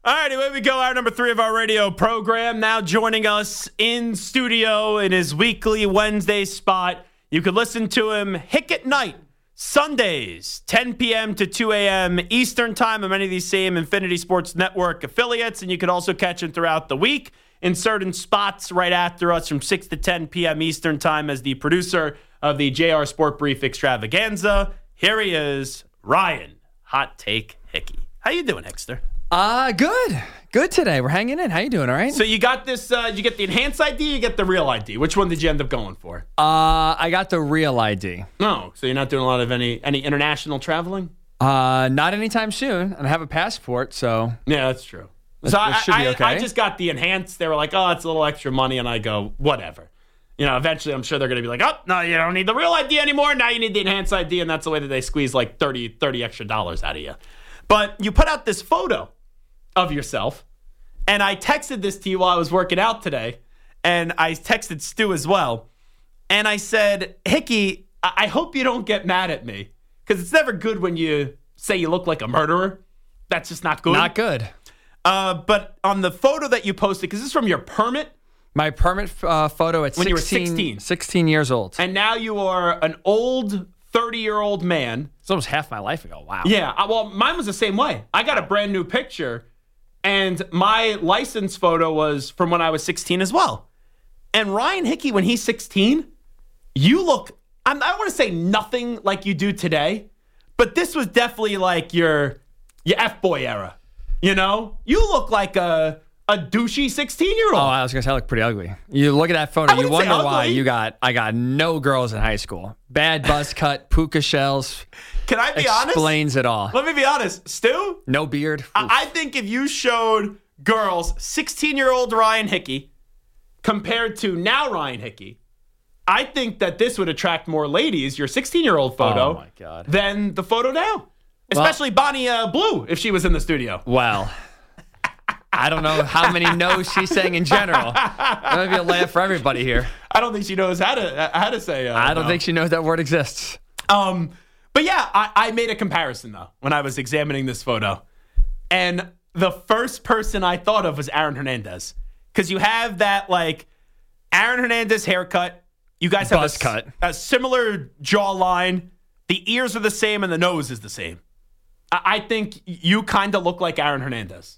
All right, away we go. Hour number 3 of our radio program. Now joining us in studio in his weekly Wednesday spot. You could listen to him Hick at Night, Sundays, 10 p.m. to 2 a.m. Eastern Time on many of these same Infinity Sports Network affiliates. And you could also catch him throughout the week in certain spots right after us from 6 to 10 p.m. Eastern Time as the producer of the JR Sport Brief Extravaganza. Here he is, Ryan Hot Take Hickey. How you doing, Hickster? Good today. We're hanging in. How you doing? All right. So you got this. You get the enhanced ID. You get the real ID. Which one did you end up going for? I got the real ID. No. So you're not doing a lot of any international traveling? Not anytime soon. And I have a passport, so Yeah, that's true. That- So that should be okay. I just got the enhanced. They were like, oh, it's a little extra money, and I go, whatever. You know, eventually I'm sure they're going to be like, oh, no, you don't need the real ID anymore. Now you need the enhanced ID, and that's the way that they squeeze like $30 extra dollars out of you. But you put out this photo of yourself, and I texted this to you while I was working out today, and I texted Stu as well, and I said, Hickey, I hope you don't get mad at me, because it's never good when you say you look like a murderer. That's just not good. not good. But on the photo that you posted, because this is from your permit, My permit photo at When 16, you were 16. 16 years old. and now you are an old 30-year-old man. It's almost half my life ago. Wow. Yeah, well, mine was the same way. I got a brand new picture, and my license photo was from when I was 16 as well. And Ryan Hickey, when he's 16, you look, I don't want to say nothing like you do today, but this was definitely like your F-boy era. You know? You look like a douchey 16-year-old. Oh, I was gonna say I look pretty ugly. You look at that photo, I you wouldn't say wonder why ugly. I got no girls in high school. Bad buzz cut, puka shells. Can I be honest? Explains it all. Let me be honest. Stu, No beard. I think if you showed girls 16-year-old Ryan Hickey compared to now Ryan Hickey, I think that this would attract more ladies, your 16-year-old photo, Oh, my God. than the photo now. Especially Bonnie Blue, if she was in the studio. Well, I don't know how many no's she's saying in general. Maybe a laugh for everybody here. I don't think she knows how to say. I don't no. think she knows that word exists. But yeah, I made a comparison though when I was examining this photo, and the first person I thought of was Aaron Hernandez, because you have that like Aaron Hernandez haircut. You guys have Buzz cut. A similar jawline. The ears are the same and the nose is the same. I think you kind of look like Aaron Hernandez.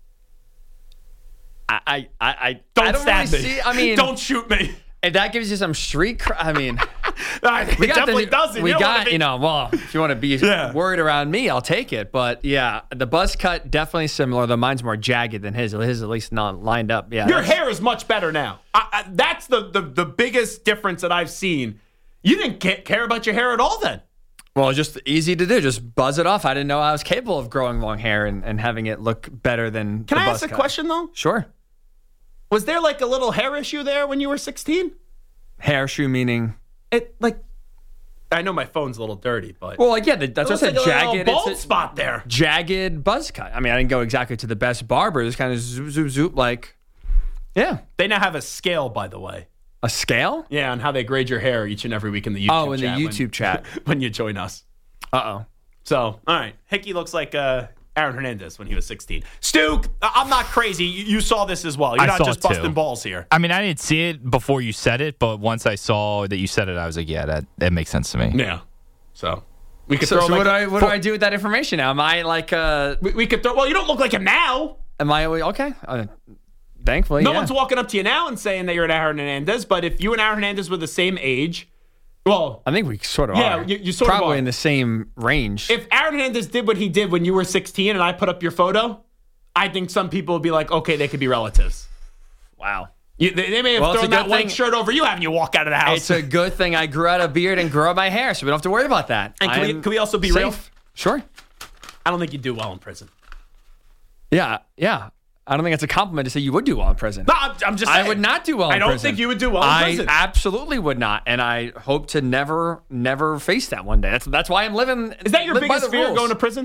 I Don't I don't stab really me. see. I mean, don't shoot me. if that gives you some street. I mean, It definitely doesn't. We You don't wanna got, be- you know, well, if you want to be Yeah. worried around me, I'll take it. But yeah, the buzz cut definitely similar. Though mine's more jagged than his. His at least not lined up. Yeah, Your hair is much better now. That's the biggest difference that I've seen. You didn't care about your hair at all then. well, it's just easy to do. Just buzz it off. I didn't know I was capable of growing long hair and having it look better than. Can the I buzz ask a cut. question though? Sure. Was there like a little hair issue there when you were 16? Hair shoe meaning. It like, I know my phone's a little dirty, but Well, like, yeah, that's what I said. like a little Jagged. bald It's a spot there. jagged buzz cut. I mean, I didn't go exactly to the best barber. Just kind of zoop, zoop, zoop. Like, yeah, They now have a scale, by the way. a scale. Yeah, on how they grade your hair each and every week in the YouTube. Oh, in the chat YouTube chat. when you join us. Uh-oh. So, all right, Hickey looks like Aaron Hernandez when he was 16. Stu, I'm not crazy. You saw this as well. You're I not saw just it too. busting balls here. I mean, I didn't see it before you said it, but once I saw that you said it, I was like, yeah, that makes sense to me. Yeah. So we could So, throw. what, like, do I do with that information now? Am I like, we could throw. Well, you don't look like him now. am I okay? Thankfully, No yeah. one's walking up to you now and saying that you're an Aaron Hernandez. But if you and Aaron Hernandez were the same age, well, I think we sort of Yeah, are. you sort of Probably are. in the same range. if Aaron Hernandez did what he did when you were 16 and I put up your photo, I think some people would be like, okay, they could be relatives. wow. They may have Well, it's thrown a that good white thing- shirt over you having you walk out of the house. It's a good thing I grew out a beard and grew out my hair, so we don't have to worry about that. And can we also be safe. real? Sure. I don't think you do well in prison. Yeah. I don't think it's a compliment to say you would do well in prison. No, I'm just saying. I would not do well in I don't prison. think you would do well in prison. I absolutely would not, and I hope to never face that one day. That's why I'm living. Is that your live by biggest the fear, rules. going to prison?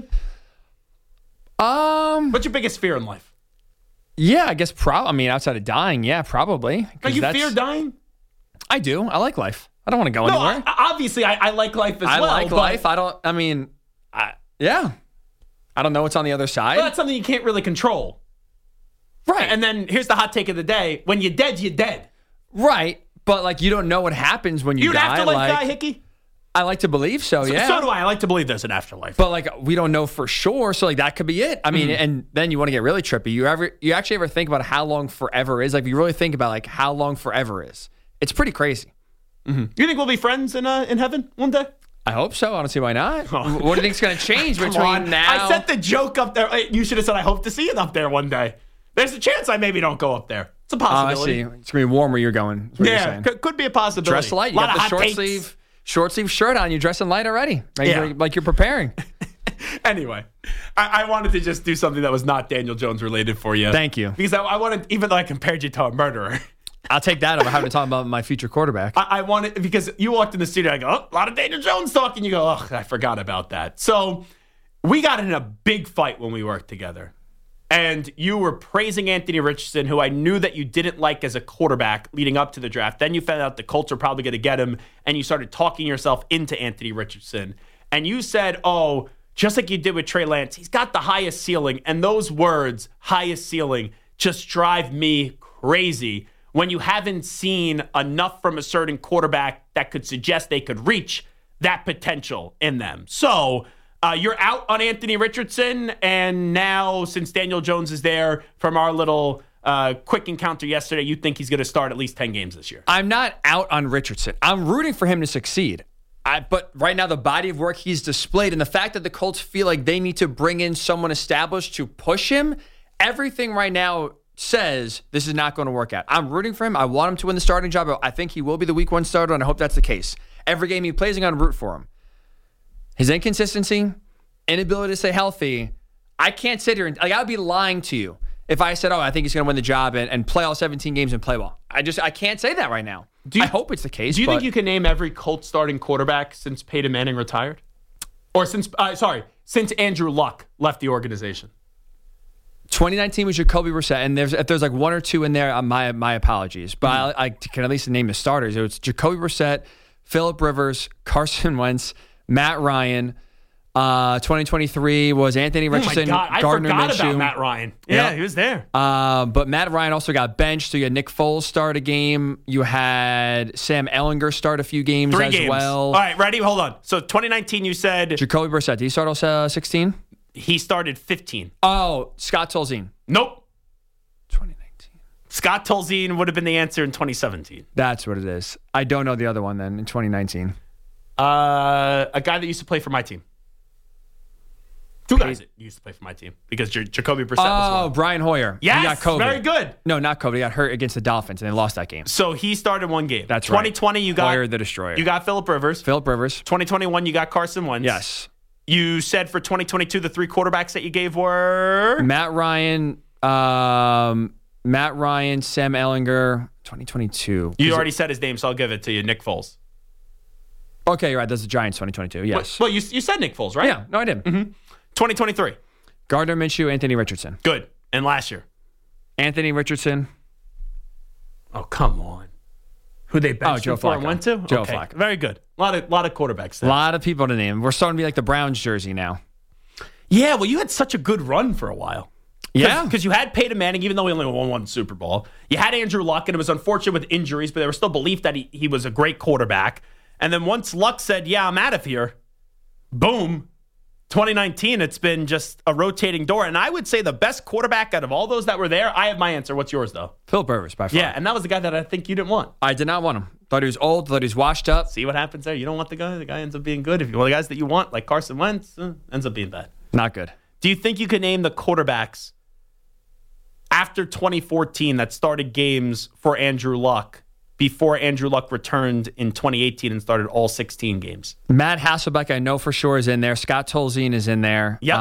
What's your biggest fear in life? Yeah, I guess I mean, outside of dying, yeah, probably. 'Cause Like you that's- fear dying? I do. I like life. I don't want to go No, anywhere. obviously I like life as I well. like but- life. Yeah. I don't know what's on the other side. But that's something you can't really control. Right. And then here's the hot take of the day. When you're dead, you're dead. Right. But, like, you don't know what happens when you You an die. afterlife guy, Hickey? I like to believe so, yeah. So do I. I like to believe there's an afterlife. But, like, we don't know for sure. So, like, that could be it. I mean, and then you want to get really trippy. You actually ever think about how long forever is? Like, if you really think about, like, how long forever is, it's pretty crazy. You think we'll be friends in heaven one day? I hope so. I don't see why not. What do you think's going to change between now? I set the joke up there. You should have said, I hope to see you up there one day. There's a chance I maybe don't go up there. It's a possibility. I see. It's going to be warm where you're going. That's what you're saying. Could be a possibility. Dress light. You got the short sleeve shirt on. You're dressing light already. Like you're preparing. Anyway, I wanted to just do something that was not Daniel Jones related for you. Thank you. Because I wanted, even though I compared you to a murderer. I'll take that over having to talk about my future quarterback. I wanted, because you walked in the studio, I go, oh, a lot of Daniel Jones talking. You go, oh, I forgot about that. So we got in a big fight when we worked together. And you were praising Anthony Richardson, who I knew that you didn't like as a quarterback leading up to the draft. Then you found out the Colts are probably going to get him, and you started talking yourself into Anthony Richardson. And you said, oh, just like you did with Trey Lance, he's got the highest ceiling. And those words, highest ceiling, just drive me crazy when you haven't seen enough from a certain quarterback that could suggest they could reach that potential in them. So you're out on Anthony Richardson, and now since Daniel Jones is there from our little quick encounter yesterday, you think he's going to start at least 10 games this year. I'm not out on Richardson. I'm rooting for him to succeed. But right now, the body of work he's displayed and the fact that the Colts feel like they need to bring in someone established to push him, everything right now says this is not going to work out. I'm rooting for him. I want him to win the starting job. I think he will be the week 1 starter, and I hope that's the case. Every game he plays, I'm going to root for him. His inconsistency, inability to stay healthy, I can't sit here and I would be lying to you if I said, oh, I think he's going to win the job and play all 17 games and play well. I can't say that right now. I hope it's the case. Do you think you can name every Colts starting quarterback since Peyton Manning retired? Or since Andrew Luck left the organization? 2019 was Jacoby Brissett, and if there's like one or two in there, my apologies. But I can at least name the starters. It was Jacoby Brissett, Phillip Rivers, Carson Wentz, Matt Ryan. 2023 was Anthony Richardson, I Gardner forgot Minshew. about Matt Ryan. Yeah, he was there. But Matt Ryan also got benched, so you had Nick Foles start a game. You had Sam Ehlinger start a few games 3 as games. well. All right, ready? Hold on. So 2019, you said Jacoby Brissett. Did he start all 16? he started 15. Oh, Scott Tolzien. Nope. 2019. Scott Tolzien would have been the answer in 2017. That's what it is. I don't know the other one then in 2019. A guy that used to play for my team. 2 guys that used to play for my team because Jacoby Brissett was one. Brian Hoyer. Yes, he got COVID. very good. No, not COVID. He got hurt against the Dolphins and they lost that game. So he started 1 game. That's 2020, right. you got Hoyer the Destroyer. You got Phillip Rivers. 2021, you got Carson Wentz. Yes. You said for 2022, the 3 quarterbacks that you gave were Matt Ryan, Sam Ehlinger. 2022. You already said his name, so I'll give it to you. Nick Foles. Okay, you're right. That's the Giants 2022. Yes. Well, you said Nick Foles, right? Yeah. No, I didn't. 2023. Gardner Minshew, Anthony Richardson. Good. And last year? Anthony Richardson. Oh, come on. Who they benched Joe before Flacco. and went to? Joe Flacco. Very good. A lot of quarterbacks there. A lot of people to name. We're starting to be like the Browns jersey now. Yeah, well, you had such a good run for a while. Yeah. Because you had Peyton Manning, even though he only won 1 Super Bowl. You had Andrew Luck, and it was unfortunate with injuries, but there was still belief that he was a great quarterback. And then once Luck said, yeah, I'm out of here, boom, 2019, it's been just a rotating door. And I would say the best quarterback out of all those that were there, I have my answer. What's yours, though? Phillip Rivers, by far. Yeah, and that was the guy that I think you didn't want. I did not want him. Thought he was old, thought he was washed up. See what happens there? You don't want the guy ends up being good. If you want the guys that you want, like Carson Wentz, ends up being bad. Not good. Do you think you can name the quarterbacks after 2014 that started games for Andrew Luck before Andrew Luck returned in 2018 and started all 16 games? Matt Hasselbeck, I know for sure, is in there. Scott Tolzien is in there. Yep.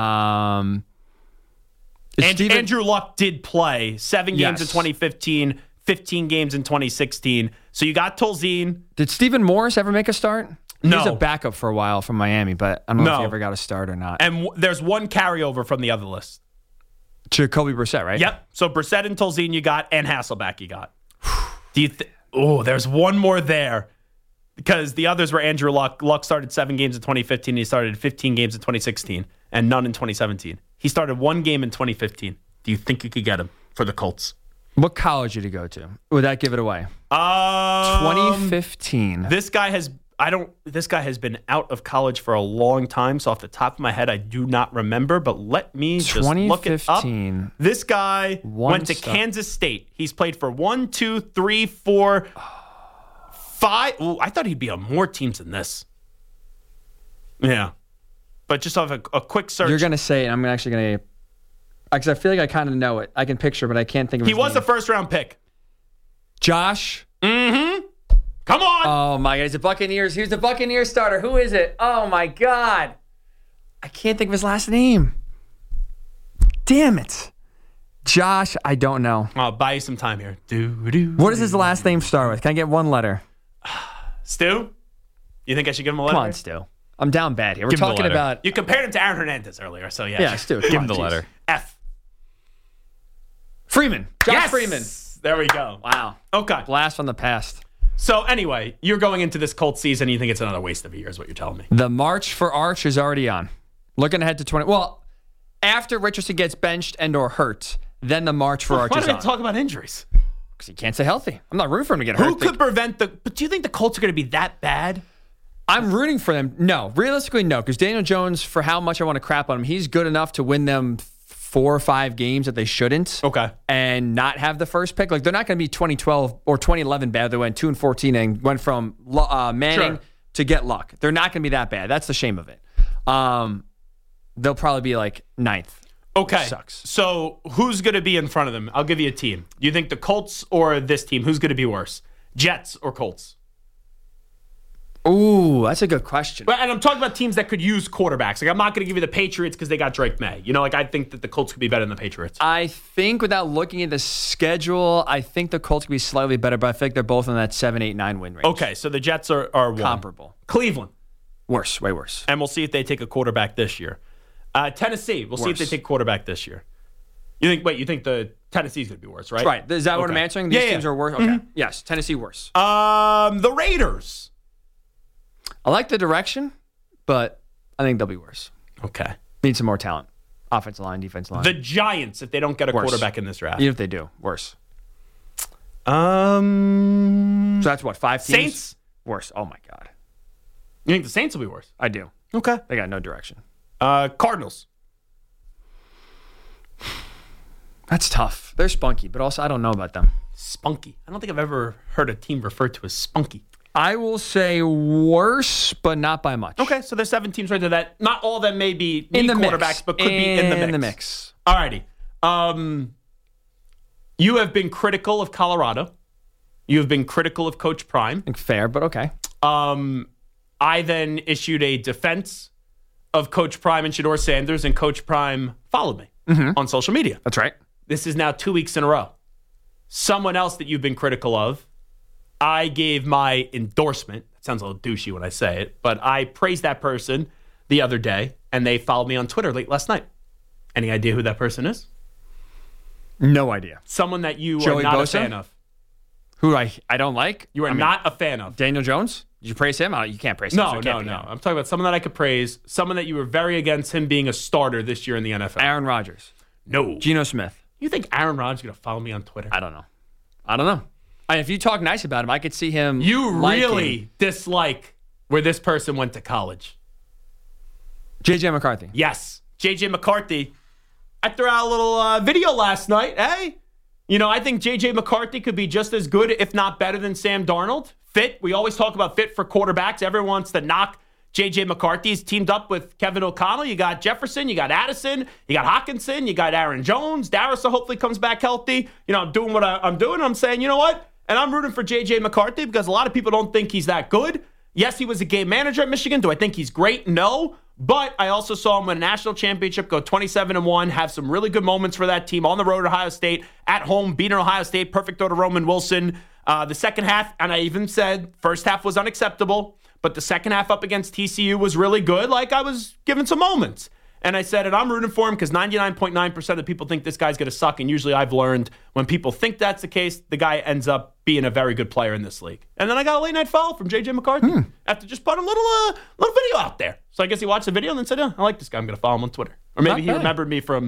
Andrew Luck did play 7 games in 2015, 15 games in 2016. So you got Tolzien. Did Stephen Morris ever make a start? He No. was a backup for a while from Miami, but I don't know if he ever got a start or not. And there's one carryover from the other list. Jacoby Brissett, right? Yep. So Brissett and Tolzien you got, and Hasselbeck you got. Do you there's one more there. Because the others were Andrew Luck. Luck started 7 games in 2015. He started 15 games in 2016 and none in 2017. He started 1 game in 2015. Do you think you could get him? for the Colts. What college did he go to? Would that give it away? 2015. This guy has been out of college for a long time, so off the top of my head, I do not remember, but let me just look it up. This guy went to Kansas State. He's played for 1, 2, 3, 4, 5. Ooh, I thought he'd be on more teams than this. Yeah. But just off a quick search. You're going to say it. I'm actually going to, because I feel like I kind of know it. I can picture, but I can't think of his name. He was a first-round pick. Josh? Mm-hmm. Come on. Oh, my God. He's a Buccaneers. He was the Buccaneers starter. Who is it? Oh, my God. I can't think of his last name. Damn it. Josh, I don't know. I'll buy you some time here. What does his last name start with? Can I get one letter? Stu? You think I should give him a letter? Come on, Stu. I'm down bad here. We're talking about... You compared him to Aaron Hernandez earlier, so yeah. Yeah, Stu. Give him the letter. F. Freeman. Josh Freeman. There we go. Wow. Okay. Blast from the past. So anyway, you're going into this Colts season, you think it's another waste of a year is what you're telling me. The March for Arch is already on. Looking ahead to 20... Well, after Richardson gets benched and or hurt, then the March for Arch is on. Why do we talk about injuries? Because he can't stay healthy. I'm not rooting for him to get hurt. Who could prevent the... But do you think the Colts are going to be that bad? I'm rooting for them. No. Realistically, no. Because Daniel Jones, for how much I want to crap on him, he's good enough to win them 4 or 5 games that they shouldn't. Okay. And not have the first pick. Like, they're not going to be 2012 or 2011 bad. They went 2-14 and went from Manning to get Luck. They're not going to be that bad. That's the shame of it. They'll probably be like 9th. Okay. Sucks. So who's going to be in front of them? I'll give you a team. Do you think the Colts or this team? Who's going to be worse? Jets or Colts? Ooh, that's a good question. And I'm talking about teams that could use quarterbacks. Like, I'm not going to give you the Patriots because they got Drake May. You know, like, I think that the Colts could be better than the Patriots. I think without looking at the schedule, I think the Colts could be slightly better, but I think they're both in that 7, 8, 9 win range. Okay, so the Jets are one. Comparable. Cleveland. Worse, way worse. And we'll see if they take a quarterback this year. Tennessee, we'll see if they take quarterback this year. You think the Tennessee's going to be worse, right? Right. Is that what I'm answering? These teams are worse? Okay. Mm-hmm. Yes, Tennessee worse. The Raiders. I like the direction, but I think they'll be worse. Okay. Need some more talent. Offensive line, defensive line. The Giants, if they don't get a quarterback in this draft. Even if they do, worse. So that's what, 5 teams? Saints? Worse. Oh, my God. You think the Saints will be worse? I do. Okay. They got no direction. Cardinals. That's tough. They're spunky, but also I don't know about them. Spunky. I don't think I've ever heard a team referred to as spunky. I will say worse, but not by much. Okay, so there's 7 teams right there that not all of them may be in the quarterbacks, but could be in the mix. All righty. You have been critical of Colorado. You have been critical of Coach Prime. Fair, but okay. I then issued a defense of Coach Prime and Shedeur Sanders, and Coach Prime followed me on social media. That's right. This is now 2 weeks in a row. Someone else that you've been critical of, I gave my endorsement. It sounds a little douchey when I say it, but I praised that person the other day, and they followed me on Twitter late last night. Any idea who that person is? No idea. Someone that you Joey are not Bosa? a fan of. Who I don't like? You are not a fan of. Daniel Jones? Did you praise him? You can't praise him. No. I'm talking about someone that I could praise, someone that you were very against him being a starter this year in the NFL. Aaron Rodgers. No. Geno Smith. You think Aaron Rodgers is going to follow me on Twitter? I don't know. If you talk nice about him, I could see him. You really dislike where this person went to college. J.J. McCarthy. Yes. J.J. McCarthy. I threw out a little video last night. Hey, I think J.J. McCarthy could be just as good, if not better, than Sam Darnold. Fit. We always talk about fit for quarterbacks. Everyone wants to knock J.J. McCarthy. He's teamed up with Kevin O'Connell. You got Jefferson. You got Addison. You got Hawkinson. You got Aaron Jones. Darrisaw hopefully comes back healthy. I'm doing what I'm doing. I'm saying, you know what? And I'm rooting for J.J. McCarthy because a lot of people don't think he's that good. Yes, he was a game manager at Michigan. Do I think he's great? No. But I also saw him win a national championship, go 27-1, have some really good moments for that team on the road at Ohio State, at home, beating Ohio State, perfect throw to Roman Wilson. The second half, and I even said first half was unacceptable, but the second half up against TCU was really good. Like, I was given some moments. And I said, and I'm rooting for him because 99.9% of people think this guy's going to suck. And usually I've learned when people think that's the case, the guy ends up being a very good player in this league. And then I got a late night follow from J.J. McCarthy after just put a little video out there. So I guess he watched the video and then said, I like this guy. I'm going to follow him on Twitter. Or maybe he remembered me from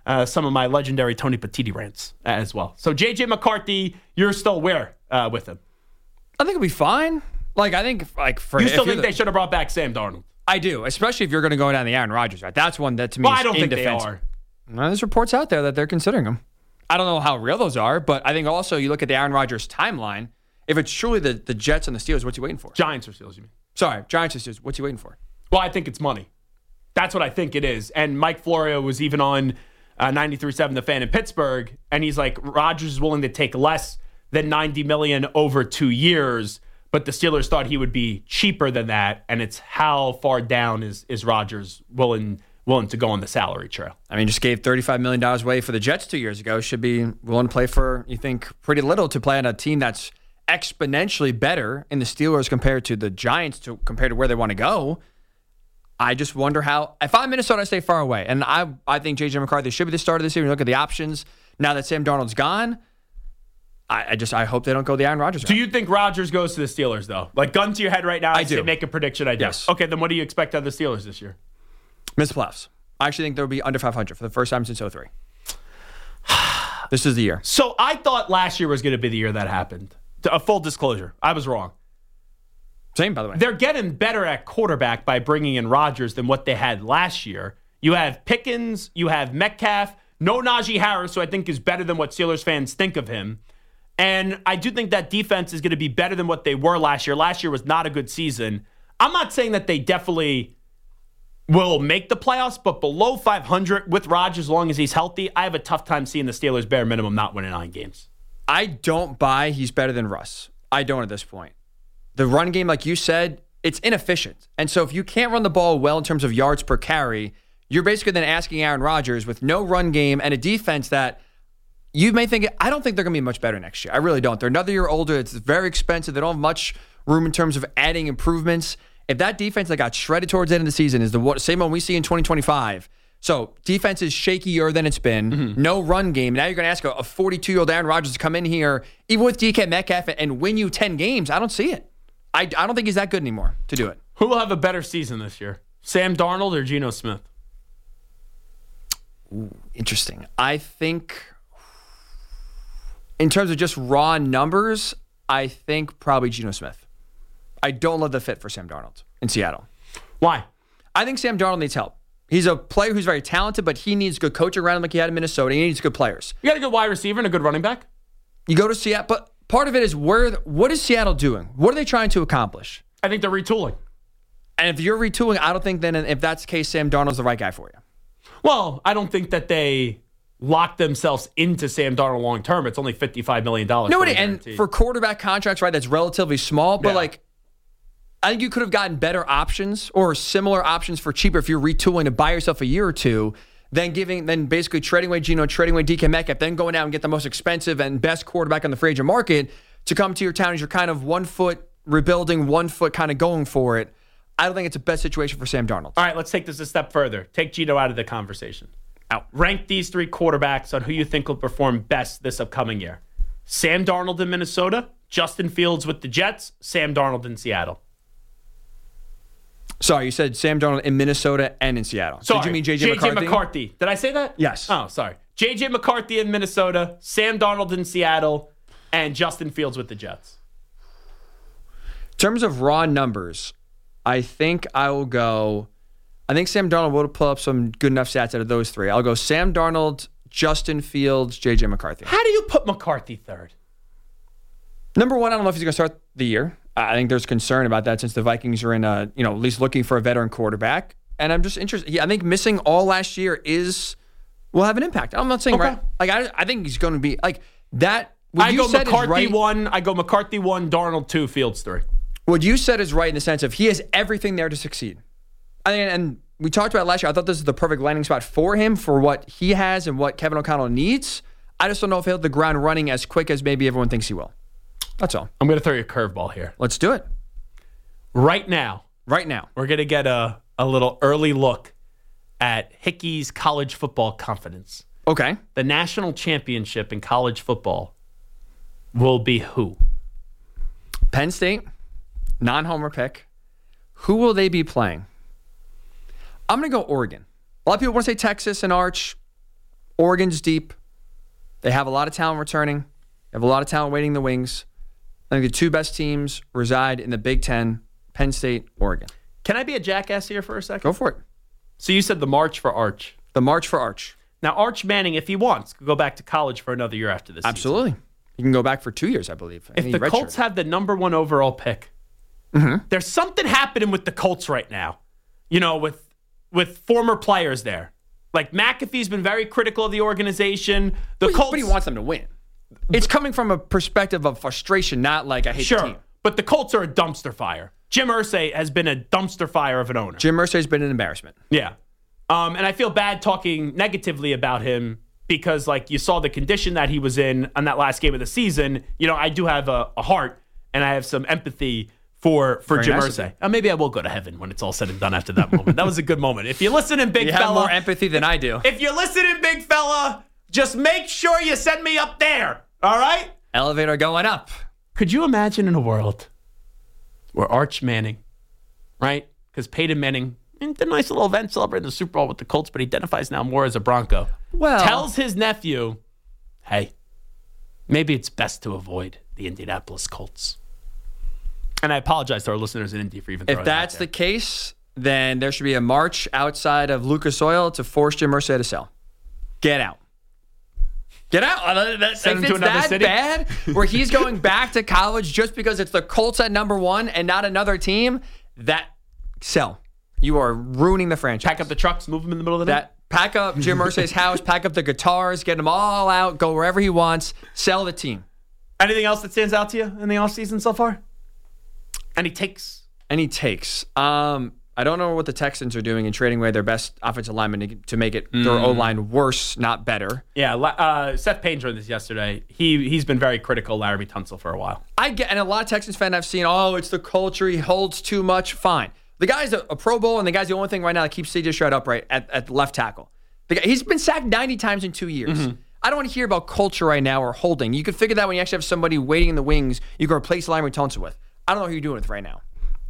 some of my legendary Tony Petitti rants as well. So J.J. McCarthy, you're still where with him? I think it'll be fine. I think for you still think they should have brought back Sam Darnold? I do, especially if you're going to go down the Aaron Rodgers route. That's one that to me Well, is I don't think indefensible. they are. Well, there's reports out there that they're considering him. I don't know how real those are, but I think also you look at the Aaron Rodgers timeline. If it's truly the Jets and the Steelers, what's he waiting for? Giants or Steelers, you mean? Sorry, Giants or Steelers. What's he waiting for? Well, I think it's money. That's what I think it is. And Mike Florio was even on 93.7 The Fan in Pittsburgh, and he's like, Rodgers is willing to take less than $90 million over 2 years, but the Steelers thought he would be cheaper than that, and it's how far down is Rodgers willing to go on the salary trail. I mean, just gave $35 million away for the Jets 2 years ago. Should be willing to play for, you think, pretty little to play on a team that's exponentially better in the Steelers compared to the Giants, compared to where they want to go. I just wonder how, if I'm Minnesota, I stay far away. And I think J.J. McCarthy should be the starter this year. When you look at the options, now that Sam Darnold's gone, I hope they don't go the Aaron Rodgers route. Do you think Rodgers goes to the Steelers, though? Like, gun to your head right now, I do. Say make a prediction, I do. Yes. Okay, then what do you expect out of the Steelers this year? Miss playoffs. I actually think they'll be under 500 for the first time since 2003. This is the year. So I thought last year was going to be the year that happened. A full disclosure, I was wrong. Same, by the way. They're getting better at quarterback by bringing in Rodgers than what they had last year. You have Pickens, you have Metcalf, no Najee Harris, who I think is better than what Steelers fans think of him. And I do think that defense is going to be better than what they were last year. Last year was not a good season. I'm not saying that they definitely will make the playoffs, but below 500 with Rodgers, as long as he's healthy, I have a tough time seeing the Steelers bare minimum not winning 9 games. I don't buy he's better than Russ. I don't at this point. The run game, like you said, it's inefficient. And so if you can't run the ball well in terms of yards per carry, you're basically then asking Aaron Rodgers with no run game and a defense that you may think, I don't think they're going to be much better next year. I really don't. They're another year older. It's very expensive. They don't have much room in terms of adding improvements. If that defense that got shredded towards the end of the season is the same one we see in 2025, so defense is shakier than it's been, no run game. Now you're going to ask a 42-year-old Aaron Rodgers to come in here, even with DK Metcalf, and win you 10 games. I don't see it. I don't think he's that good anymore to do it. Who will have a better season this year? Sam Darnold or Geno Smith? Ooh, interesting. I think in terms of just raw numbers, I think probably Geno Smith. I don't love the fit for Sam Darnold in Seattle. Why? I think Sam Darnold needs help. He's a player who's very talented, but he needs good coaching around him like he had in Minnesota. He needs good players. You got a good wide receiver and a good running back? You go to Seattle, but part of it is what is Seattle doing? What are they trying to accomplish? I think they're retooling. And if you're retooling, I don't think then if that's the case, Sam Darnold's the right guy for you. Well, I don't think that they lock themselves into Sam Darnold long term. It's only $55 million. No, and for quarterback contracts, right, that's relatively small, but I think you could have gotten better options or similar options for cheaper if you're retooling to buy yourself a year or two than basically trading away Geno, trading away DK Metcalf, then going out and get the most expensive and best quarterback on the free agent market to come to your town as you're kind of 1 foot rebuilding, 1 foot kind of going for it. I don't think it's the best situation for Sam Darnold. All right, let's take this a step further. Take Geno out of the conversation. Out. Rank these 3 quarterbacks on who you think will perform best this upcoming year. Sam Darnold in Minnesota, Justin Fields with the Jets, Sam Darnold in Seattle. Sorry, you said Sam Darnold in Minnesota and in Seattle. Sorry, did you mean J.J. McCarthy? Did I say that? Yes. Oh, sorry. J.J. McCarthy in Minnesota, Sam Darnold in Seattle, and Justin Fields with the Jets. In terms of raw numbers, I think Sam Darnold will pull up some good enough stats out of those 3. I'll go Sam Darnold, Justin Fields, J.J. McCarthy. How do you put McCarthy third? Number 1, I don't know if he's going to start the year. I think there's concern about that since the Vikings are in at least looking for a veteran quarterback. And I'm just interested. I think missing all last year will have an impact. I'm not saying right. I think he's going to be like that. I go McCarthy 1, Darnold 2, Fields 3. What you said is right in the sense of he has everything there to succeed. And we talked about it last year. I thought this is the perfect landing spot for him for what he has and what Kevin O'Connell needs. I just don't know if he'll hit the ground running as quick as maybe everyone thinks he will. That's all. I'm going to throw you a curveball here. Let's do it. Right now. We're going to get a little early look at Hickey's college football confidence. Okay. The national championship in college football will be who? Penn State, non-homer pick. Who will they be playing? I'm going to go Oregon. A lot of people want to say Texas and Arch. Oregon's deep. They have a lot of talent returning. They have a lot of talent waiting in the wings. I think the two best teams reside in the Big Ten, Penn State, Oregon. Can I be a jackass here for a second? Go for it. So you said the march for Arch. The march for Arch. Now, Arch Manning, if he wants, could go back to college for another year after this Absolutely. season. You can go back for 2 years, I believe. If the Colts have the number 1 overall pick, there's something happening with the Colts right now. You know, with former players there. Like McAfee's been very critical of the organization. Colts, but he wants them to win. It's coming from a perspective of frustration, not like I hate the team. But the Colts are a dumpster fire. Jim Irsay has been a dumpster fire of an owner. Jim Irsay's been an embarrassment. Yeah. And I feel bad talking negatively about him because, like, you saw the condition that he was in on that last game of the season. You know, I do have a heart and I have some empathy for Jim Irsay. Maybe I will go to heaven when it's all said and done after that moment. That was a good moment. If you're listening, big fella. You have more empathy than I do. If you're listening, big fella, just make sure you send me up there. All right? Elevator going up. Could you imagine in a world where Arch Manning, right? Because Peyton Manning did a nice little event celebrating the Super Bowl with the Colts, but he identifies now more as a Bronco. Well, tells his nephew, hey, maybe it's best to avoid the Indianapolis Colts. And I apologize to our listeners in Indy for even throwing if that's the case, then there should be a march outside of Lucas Oil to force Jim Irsay to sell. Get out. Get out. Send him if to it's another that city? bad, where he's going back to college just because it's the Colts at number 1 and not another team, sell. You are ruining the franchise. Pack up the trucks, move them in the middle of the night? Pack up Jim Irsay's house, pack up the guitars, get them all out, go wherever he wants, sell the team. Anything else that stands out to you in the offseason so far? Any takes? I don't know what the Texans are doing in trading away their best offensive lineman to make it their O-line worse, not better. Yeah, Seth Payne joined this yesterday. He's been very critical of Laramie Tunsil for a while. And a lot of Texans fans I've seen, it's the culture, he holds too much. Fine. The guy's a Pro Bowl, and the guy's the only thing right now that keeps C.J. Stroud upright at left tackle. He's been sacked 90 times in 2 years. Mm-hmm. I don't want to hear about culture right now or holding. You could figure that when you actually have somebody waiting in the wings you can replace Laramie Tunsil with. I don't know who you're doing with right now.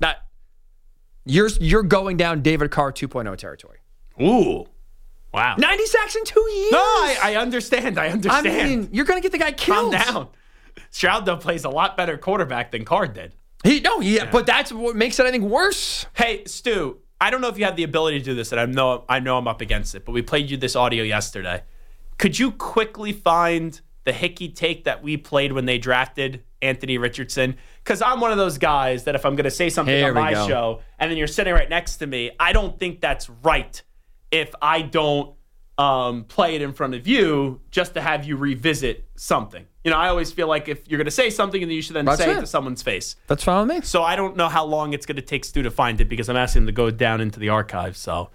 You're going down David Carr 2.0 territory. Ooh. Wow. 90 sacks in 2 years. No, I understand. I mean, you're going to get the guy killed. Calm down. Stroud, though, plays a lot better quarterback than Carr did. But that's what makes it, I think, worse. Hey, Stu, I don't know if you have the ability to do this, and I know I'm up against it, but we played you this audio yesterday. Could you quickly find the Hickey take that we played when they drafted Anthony Richardson? Because I'm one of those guys that if I'm going to say something on my show and then you're sitting right next to me, I don't think that's right if I don't play it in front of you just to have you revisit something. You know, I always feel like if you're going to say something, then you should then say it to someone's face. That's fine with me. So I don't know how long it's going to take Stu to find it because I'm asking him to go down into the archives. So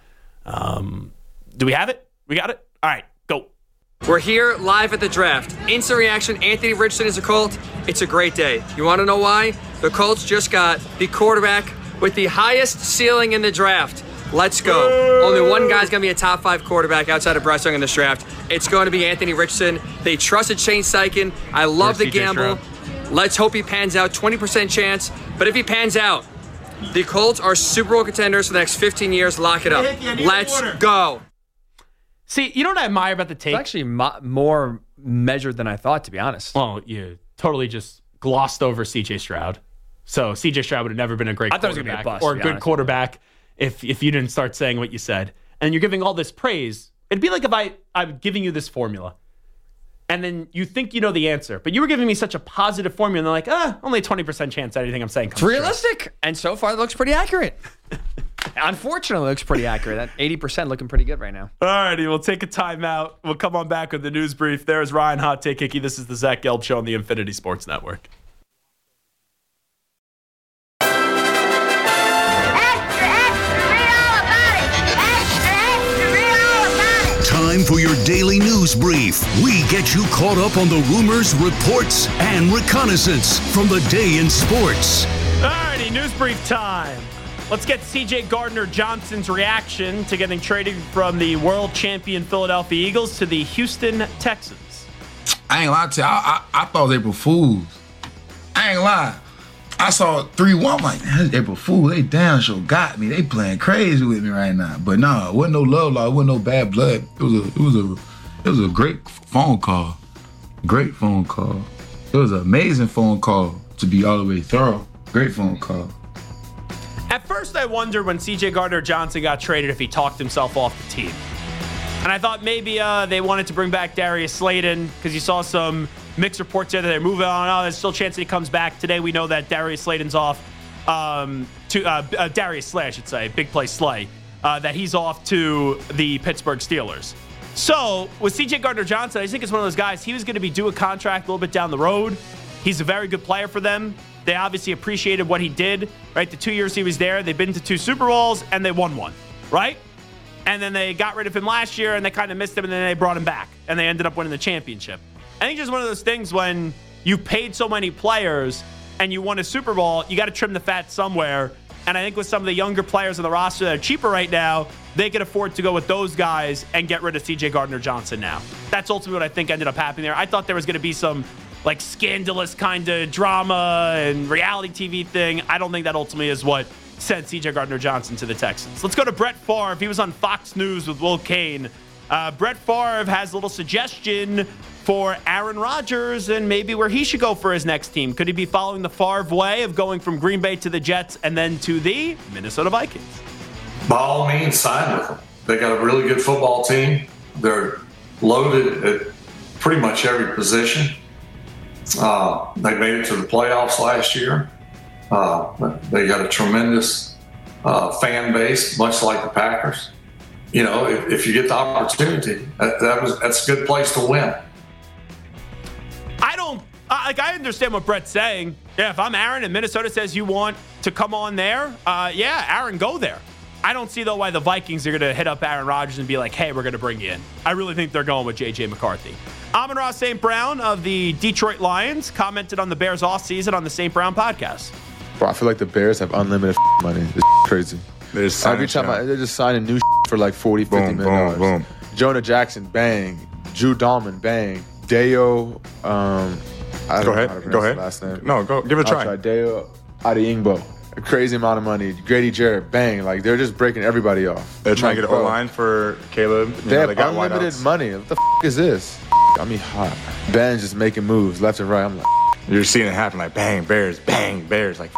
do we have it? We got it? All right, go. We're here live at the draft. Instant reaction, Anthony Richardson is a Colt. It's a great day. You want to know why? The Colts just got the quarterback with the highest ceiling in the draft. Let's go. Only one guy's going to be a top 5 quarterback outside of Bryce Young in this draft. It's going to be Anthony Richardson. They trusted Shane Steichen. I love the gamble. Let's hope he pans out. 20% chance. But if he pans out, the Colts are Super Bowl contenders for the next 15 years. Lock it up. Let's go. See, you know what I admire about the take? It's actually more measured than I thought, to be honest. Well, you totally just glossed over C.J. Stroud. So C.J. Stroud would have never been a great quarterback. I thought it was going to be a bust, or a good quarterback if you didn't start saying what you said. And you're giving all this praise. It'd be like if I'm giving you this formula. And then you think you know the answer. But you were giving me such a positive formula. And they're like, only a 20% chance that anything I'm saying comes true. It's realistic. And so far, it looks pretty accurate. Unfortunately, it looks pretty accurate. That 80% looking pretty good right now. All righty, we'll take a timeout. We'll come on back with the news brief. There's Ryan Hot Take Hickey. This is the Zach Gelb Show on the Infinity Sports Network. Time for your daily news brief. We get you caught up on the rumors, reports, and reconnaissance from the day in sports. All righty, news brief time. Let's get C.J. Gardner-Johnson's reaction to getting traded from the world champion Philadelphia Eagles to the Houston Texans. I ain't lying to you. I thought they were fools. I ain't lying. I saw 3-1. I'm like, man, April Fool, they damn sure got me. They playing crazy with me right now. But no, it wasn't no love law. It wasn't no bad blood. It It was a great phone call. Great phone call. It was an amazing phone call to be all the way thorough. Great phone call. At first, I wondered when C.J. Gardner-Johnson got traded if he talked himself off the team. And I thought maybe they wanted to bring back Darius Slayton because you saw some mixed reports there that they're moving on. Oh, there's still a chance that he comes back. Today, we know that Darius Slayton's off Darius Slay, I should say, big play Slay, that he's off to the Pittsburgh Steelers. So with C.J. Gardner-Johnson, I think it's one of those guys, he was going to be due a contract a little bit down the road. He's a very good player for them. They obviously appreciated what he did, right? The 2 years he was there, they've been to 2 Super Bowls, and they won one, right? And then they got rid of him last year, and they kind of missed him, and then they brought him back, and they ended up winning the championship. I think it's just one of those things when you paid so many players and you won a Super Bowl, you got to trim the fat somewhere. And I think with some of the younger players on the roster that are cheaper right now, they can afford to go with those guys and get rid of C.J. Gardner-Johnson now. That's ultimately what I think ended up happening there. I thought there was going to be some like scandalous kind of drama and reality TV thing. I don't think that ultimately is what sent C.J. Gardner-Johnson to the Texans. Let's go to Brett Favre. He was on Fox News with Will Cain. Brett Favre has a little suggestion for Aaron Rodgers and maybe where he should go for his next team. Could he be following the Favre way of going from Green Bay to the Jets and then to the Minnesota Vikings? By all means, sign with them. They got a really good football team. They're loaded at pretty much every position. They made it to the playoffs last year. They got a tremendous fan base, much like the Packers. You know, if you get the opportunity, that's a good place to win. I understand what Brett's saying. Yeah, if I'm Aaron and Minnesota says you want to come on there, yeah, Aaron, go there. I don't see, though, why the Vikings are going to hit up Aaron Rodgers and be like, hey, we're going to bring you in. I really think they're going with J.J. McCarthy. Amon-Ra St. Brown of the Detroit Lions commented on the Bears offseason on the St. Brown podcast. Bro, I feel like the Bears have unlimited money. It's crazy. Every time they're just signing new for like $40, $50 million. Boom. Jonah Jackson, bang. Drew Dahlman, bang. Deo, Go ahead. Last name. No, go give it a try. Deo Adeyingbo. A crazy amount of money. Grady Jarrett, bang. Like, they're just breaking everybody off. They're trying to get an O-line for Caleb. They have unlimited money. What the is this? Got me hot. Ben's just making moves left and right. I'm like, you're seeing it happen. Like, bang, Bears, like.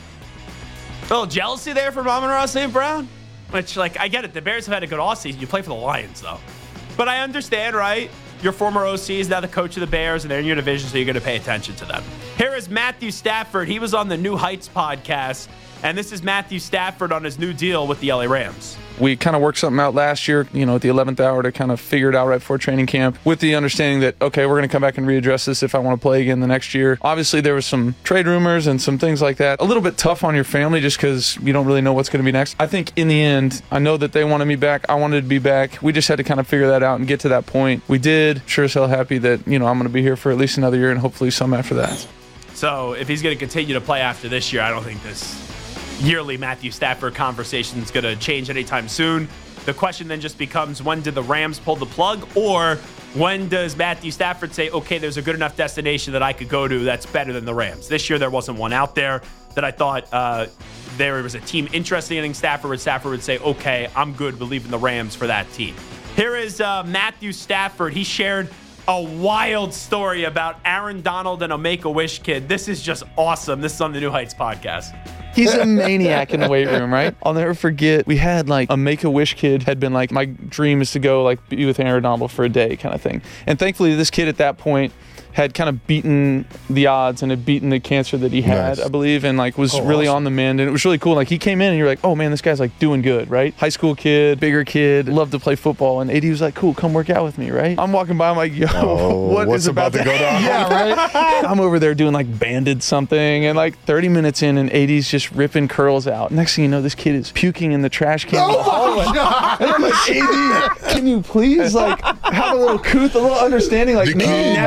A little jealousy there from Amon-Ra St. Brown? Which, like, I get it. The Bears have had a good offseason. You play for the Lions, though. But I understand, right? Your former OC is now the coach of the Bears, and they're in your division, so you're going to pay attention to them. Here is Matthew Stafford. He was on the New Heights podcast, and this is Matthew Stafford on his new deal with the LA Rams. We kind of worked something out last year, at the 11th hour to kind of figure it out right before training camp with the understanding that, okay, we're going to come back and readdress this if I want to play again the next year. Obviously, there was some trade rumors and some things like that. A little bit tough on your family just because you don't really know what's going to be next. I think in the end, I know that they wanted me back. I wanted to be back. We just had to kind of figure that out and get to that point. We did. Sure as hell happy that, I'm going to be here for at least another year and hopefully some after that. So if he's going to continue to play after this year, I don't think this yearly Matthew Stafford conversation is going to change anytime soon. The question then just becomes, when do the Rams pull the plug, or when does Matthew Stafford say, okay, there's a good enough destination that I could go to that's better than the Rams? This year there wasn't one out there that I thought there was a team interested in getting Stafford, where Stafford would say, okay, I'm good with leaving the Rams for that team. Here is Matthew Stafford. He shared a wild story about Aaron Donald and a Make-A-Wish kid. This is just awesome. This is on the New Heights podcast. He's a maniac in the weight room, right? I'll never forget, we had like a Make-A-Wish kid had been like, my dream is to go like be with Aaron Donald for a day kind of thing. And thankfully this kid at that point had kind of beaten the odds and had beaten the cancer that he had, I believe, and like was really awesome. On the mend. And it was really cool. Like he came in and you're like, oh man, this guy's like doing good, right? High school kid, bigger kid, loved to play football. And AD was like, cool, come work out with me, right? I'm walking by, I'm like, yo, what's about to go down? Yeah, right? I'm over there doing like banded something, and like 30 minutes in and AD's just ripping curls out. Next thing you know, this kid is puking in the trash can in the hallway. And I'm like, AD, can you please like have a little couth, a little understanding? Like,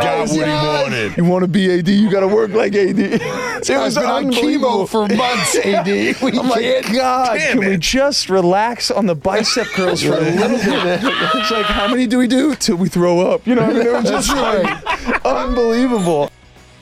wanted. You want to be AD, you got to work like AD. It was been on chemo for months, AD. I'm like, God, can we just relax on the bicep curls for a little bit? It's like, how many do we do till we throw up? You know what I mean? It was just like unbelievable.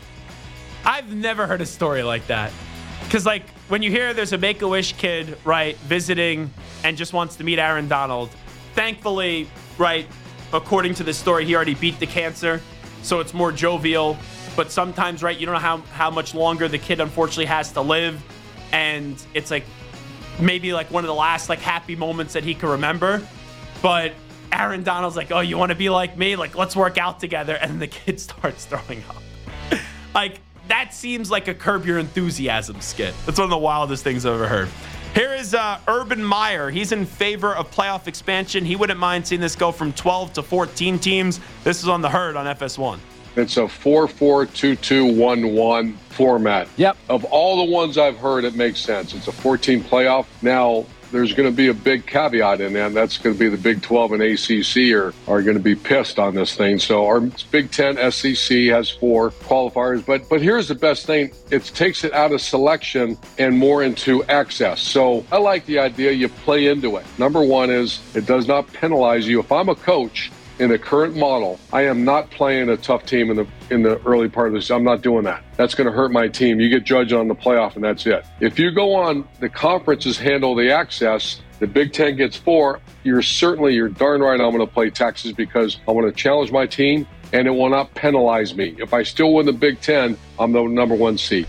I've never heard a story like that. Because, like, when you hear there's a Make-A-Wish kid, right, visiting and just wants to meet Aaron Donald, thankfully, right, according to this story, he already beat the cancer, so it's more jovial. But sometimes, right, you don't know how much longer the kid unfortunately has to live. And it's like maybe like one of the last like happy moments that he can remember. But Aaron Donald's like, oh, you want to be like me? Like, let's work out together. And the kid starts throwing up. Like, that seems like a Curb Your Enthusiasm skit. That's one of the wildest things I've ever heard. Here is Urban Meyer. He's in favor of playoff expansion. He wouldn't mind seeing this go from 12 to 14 teams. This is on The Herd on FS1. It's a 4-4-2-2-1-1 format. Yep. Of all the ones I've heard, it makes sense. It's a 14 playoff. Now, there's going to be a big caveat in that, and that's going to be the Big 12 and ACC are going to be pissed on this thing. So our Big 10 SEC has 4 qualifiers. But here's the best thing. It takes it out of selection and more into access. So I like the idea you play into it. Number one is it does not penalize you. If I'm a coach, in the current model, I am not playing a tough team in the early part of this. I'm not doing that. That's going to hurt my team. You get judged on the playoff, and that's it. If you go on, the conferences handle the access. The Big Ten gets 4. You're darn right I'm going to play Texas because I want to challenge my team, and it will not penalize me. If I still win the Big Ten, I'm the number 1 seed.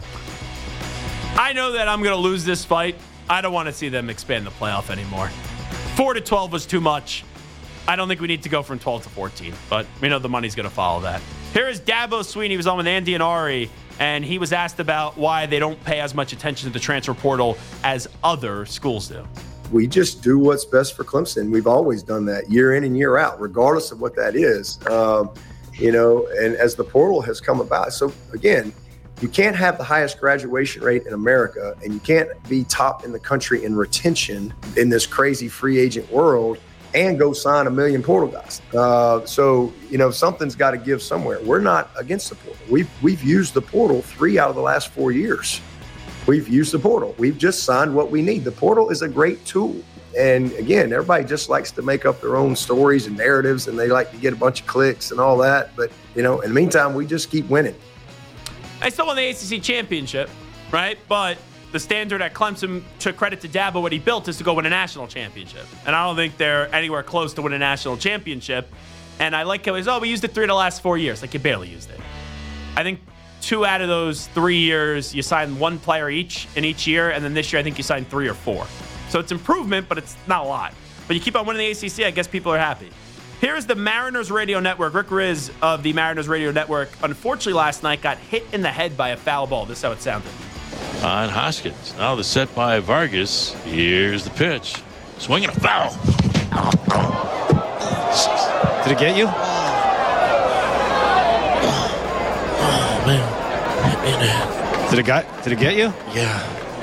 I know that I'm going to lose this fight. I don't want to see them expand the playoff anymore. 4 to 12 was too much. I don't think we need to go from 12 to 14, but we know the money's going to follow that. Here is Dabo Sweeney. He was on with Andy and Ari, and he was asked about why they don't pay as much attention to the transfer portal as other schools do. We just do what's best for Clemson. We've always done that year in and year out, regardless of what that is. And as the portal has come about. So, again, you can't have the highest graduation rate in America, and you can't be top in the country in retention in this crazy free agent world and go sign 1 million portal guys. Something's got to give somewhere. We're not against the portal. We've used the portal 3 out of the last 4 years. We've used the portal. We've just signed what we need. The portal is a great tool. And again, everybody just likes to make up their own stories and narratives, and they like to get a bunch of clicks and all that. But, in the meantime, we just keep winning. I still won the ACC championship, right? But the standard at Clemson, to credit to Dabo, what he built is to go win a national championship. And I don't think they're anywhere close to win a national championship. And I like how he's, we used it 3 of the last 4 years. Like, you barely used it. I think 2 out of those 3 years, you signed 1 player in each year. And then this year, I think you signed 3 or 4. So it's improvement, but it's not a lot. But you keep on winning the ACC, I guess people are happy. Here's the Mariners Radio Network. Rick Riz of the Mariners Radio Network, unfortunately last night, got hit in the head by a foul ball. This is how it sounded. On Hoskins. Now the set by Vargas. Here's the pitch. Swinging a foul. Did it get you? Oh, man. Hit me in the head. Did it get you? Yeah.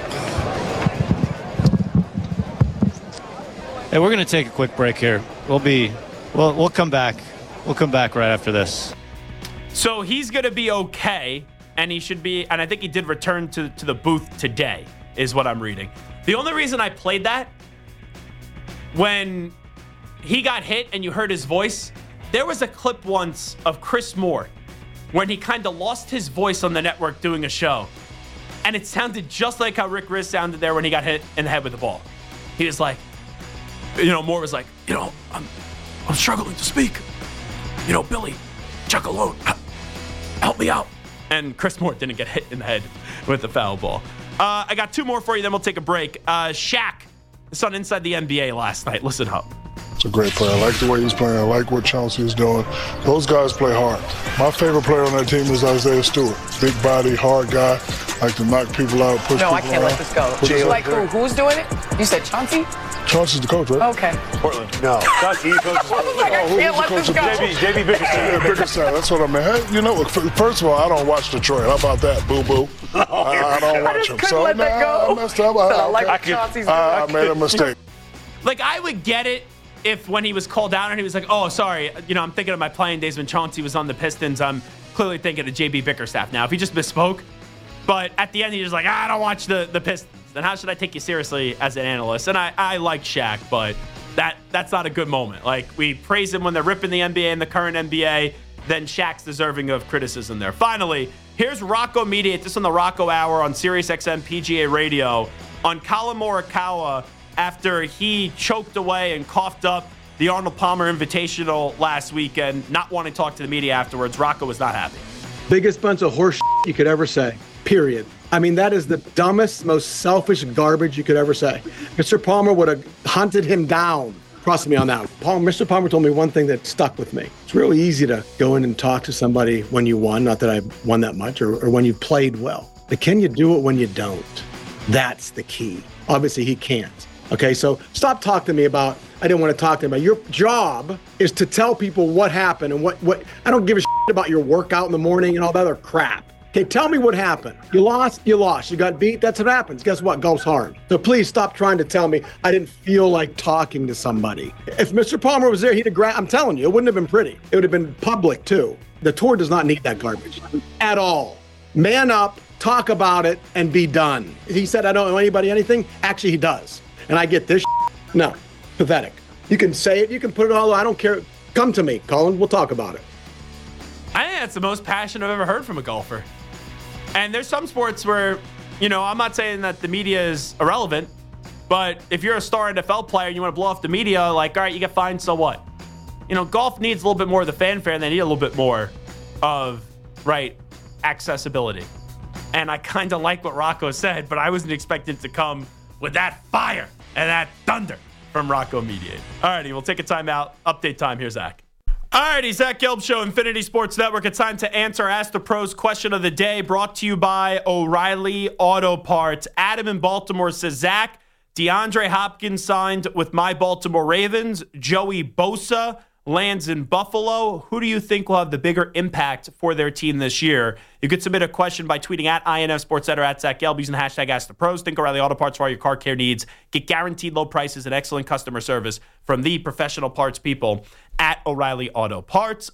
Hey, we're going to take a quick break here. We'll come back. We'll come back right after this. So he's going to be okay. And he should be, and I think he did return to the booth today, is what I'm reading. The only reason I played that, when he got hit and you heard his voice, there was a clip once of Chris Moore when he kind of lost his voice on the network doing a show. And it sounded just like how Rick Riz sounded there when he got hit in the head with the ball. He was like, Moore was like, I'm struggling to speak. Billy, Chuck alone, help me out. And Chris Moore didn't get hit in the head with the foul ball. I got 2 more for you, then we'll take a break. Shaq, it's on Inside the NBA last night. Listen up. It's a great player. I like the way he's playing. I like what Chauncey is doing. Those guys play hard. My favorite player on that team is Isaiah Stewart. Big body, hard guy. Like to knock people out, push people around. No, I can't let this go. Like who's doing it? You said Chauncey? Chauncey's the coach, right? Okay. Portland. No. Chauncey, you coach. I can't let this go. JB Bickerstaff. Yeah, Bickerstaff. That's what I mean. Hey, first of all, I don't watch Detroit. How about that, boo-boo? I don't watch him. So, let that go. I messed up. I made a mistake. Like, I would get it if when he was called out and he was like, oh, sorry, I'm thinking of my playing days when Chauncey was on the Pistons. I'm clearly thinking of JB Bickerstaff now. If he just misspoke. But at the end, he's just like, I don't watch the Pistons. Then how should I take you seriously as an analyst? And I like Shaq, but that's not a good moment. Like, we praise him when they're ripping the NBA and the current NBA. Then Shaq's deserving of criticism there. Finally, here's Rocco Mediate. This on the Rocco Hour on SiriusXM PGA Radio on Colin Morikawa after he choked away and coughed up the Arnold Palmer Invitational last weekend, not wanting to talk to the media afterwards. Rocco was not happy. Biggest bunch of horse you could ever say, period. I mean, that is the dumbest, most selfish garbage you could ever say. Mr. Palmer would have hunted him down. Trust me on that. Mr. Palmer told me one thing that stuck with me. It's really easy to go in and talk to somebody when you won, not that I won that much, or when you played well. But can you do it when you don't? That's the key. Obviously, he can't. Okay, so stop talking to me about, I didn't want to talk to him about. Your job is to tell people what happened and what I don't give a shit about your workout in the morning and all that other crap. Okay, tell me what happened. You lost. You got beat. That's what happens. Guess what? Golf's hard. So please stop trying to tell me I didn't feel like talking to somebody. If Mr. Palmer was there, he'd have I'm telling you, it wouldn't have been pretty. It would have been public too. The tour does not need that garbage at all. Man up, talk about it, and be done. He said, I don't owe anybody anything. Actually, he does. And I get this. No, pathetic. You can say it. You can put it all. I don't care. Come to me, Colin. We'll talk about it. I think that's the most passion I've ever heard from a golfer. And there's some sports where, I'm not saying that the media is irrelevant, but if you're a star NFL player and you want to blow off the media, like, all right, you get fined, so what? Golf needs a little bit more of the fanfare, and they need a little bit more of, accessibility. And I kind of like what Rocco said, but I wasn't expecting to come with that fire and that thunder from Rocco Mediate. All righty, we'll take a timeout. Update time. Here's Zach. All righty, Zach Gelb Show, Infinity Sports Network. It's time to answer Ask the Pros question of the day, brought to you by O'Reilly Auto Parts. Adam in Baltimore says, Zach, DeAndre Hopkins signed with my Baltimore Ravens. Joey Bosa lands in Buffalo. Who do you think will have the bigger impact for their team this year? You could submit a question by tweeting at INF Sports Center at Zach Gelb using the hashtag #AskThePros. Think O'Reilly Auto Parts for all your car care needs. Get guaranteed low prices and excellent customer service from the professional parts people at O'Reilly Auto Parts.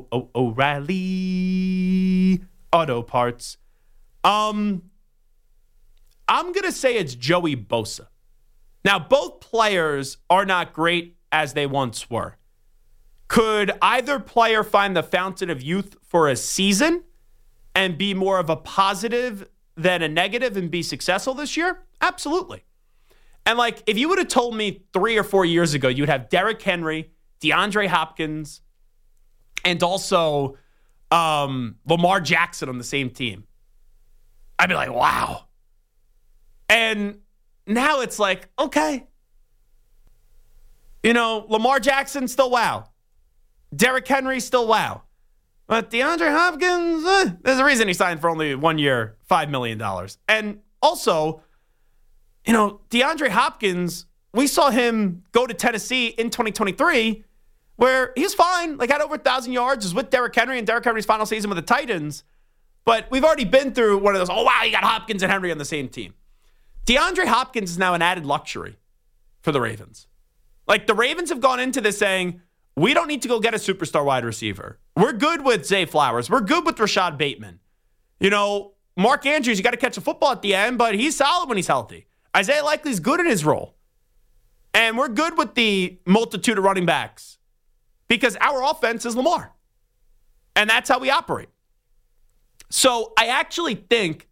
O'Reilly Auto Parts. I'm going to say it's Joey Bosa. Now, both players are not great as they once were. Could either player find the fountain of youth for a season and be more of a positive than a negative and be successful this year? Absolutely. And if you would have told me 3 or 4 years ago, you'd have Derrick Henry, DeAndre Hopkins, and also Lamar Jackson on the same team, I'd be like, wow. And now it's like, okay. Lamar Jackson, still wow. Derrick Henry, still wow. But DeAndre Hopkins, there's a reason he signed for only 1 year, $5 million. And also, DeAndre Hopkins, we saw him go to Tennessee in 2023 where he was fine, had over 1,000 yards, was with Derrick Henry in Derrick Henry's final season with the Titans. But we've already been through one of those, oh, wow, you got Hopkins and Henry on the same team. DeAndre Hopkins is now an added luxury for the Ravens. The Ravens have gone into this saying, we don't need to go get a superstar wide receiver. We're good with Zay Flowers. We're good with Rashad Bateman. Mark Andrews, you got to catch a football at the end, but he's solid when he's healthy. Isaiah Likely's good in his role. And we're good with the multitude of running backs because our offense is Lamar. And that's how we operate. So I actually think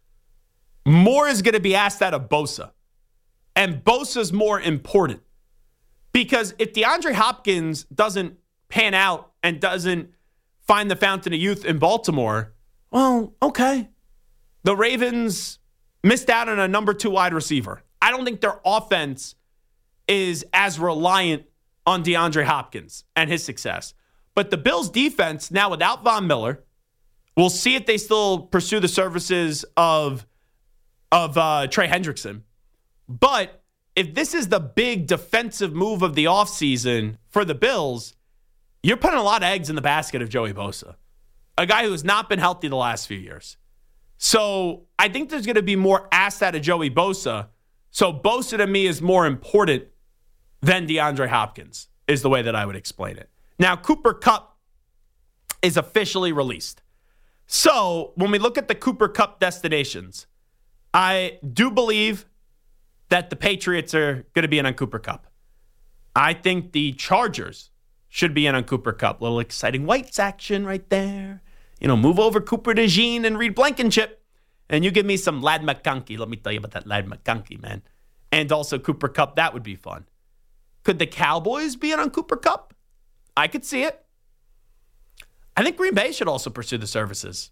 more is going to be asked out of Bosa. And Bosa's more important. Because if DeAndre Hopkins doesn't pan out and doesn't find the fountain of youth in Baltimore, well, okay. The Ravens missed out on a number 2 wide receiver. I don't think their offense is as reliant on DeAndre Hopkins and his success. But the Bills' defense, now without Von Miller, we'll see if they still pursue the services of Trey Hendrickson. But if this is the big defensive move of the offseason for the Bills, you're putting a lot of eggs in the basket of Joey Bosa, a guy who has not been healthy the last few years. So I think there's going to be more asked out of Joey Bosa. So Bosa to me is more important than DeAndre Hopkins, is the way that I would explain it. Now, Cooper Kupp is officially released. So when we look at the Cooper Kupp destinations, I do believe that the Patriots are going to be in on Cooper Kupp. I think the Chargers should be in on Cooper Kupp. Little exciting Whites action right there. Move over Cooper DeJean and Reed Blankenship, and you give me some Ladd McConkey. Let me tell you about that Ladd McConkey, man. And also Cooper Kupp. That would be fun. Could the Cowboys be in on Cooper Kupp? I could see it. I think Green Bay should also pursue the services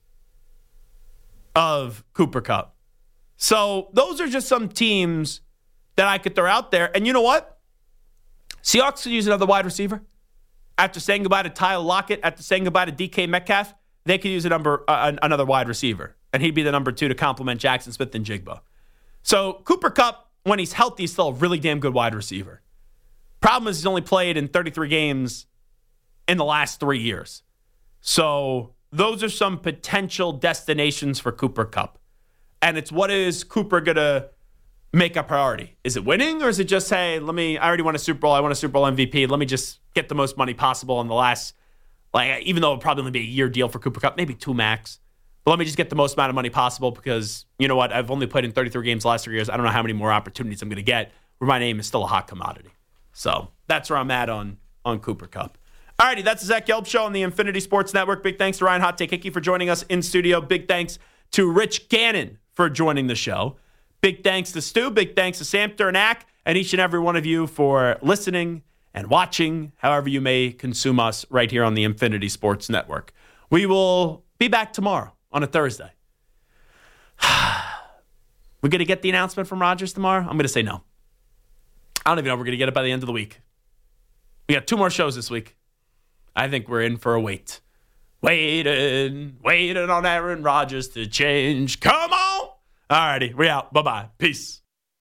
of Cooper Kupp. So those are just some teams that I could throw out there. And you know what? Seahawks could use another wide receiver. After saying goodbye to Tyler Lockett, after saying goodbye to DK Metcalf, they could use another wide receiver. And he'd be the number 2 to complement Jackson Smith and Jigba. So Cooper Kupp, when he's healthy, is still a really damn good wide receiver. Problem is he's only played in 33 games in the last 3 years. So those are some potential destinations for Cooper Kupp. And it's what is Cooper going to make a priority? Is it winning, or is it just, hey, I already won a Super Bowl. I won a Super Bowl MVP. Let me just get the most money possible in the last, even though it'll probably only be a year deal for Cooper Kupp, maybe 2 max. But let me just get the most amount of money possible because, you know what, I've only played in 33 games the last 3 years. I don't know how many more opportunities I'm going to get where my name is still a hot commodity. So that's where I'm at on Cooper Kupp. All righty, that's the Zach Gelb Show on the Infinity Sports Network. Big thanks to Ryan Hot Take Hickey for joining us in studio. Big thanks to Rich Gannon for joining the show. Big thanks to Stu. Big thanks to Sam Durnak and each and every one of you for listening and watching, however you may consume us right here on the Infinity Sports Network. We will be back tomorrow on a Thursday. We're going to get the announcement from Rodgers tomorrow? I'm going to say no. I don't even know if we're going to get it by the end of the week. We got 2 more shows this week. I think we're in for a wait. Waiting on Aaron Rodgers to change. Come on. All righty, we out. Bye-bye. Peace.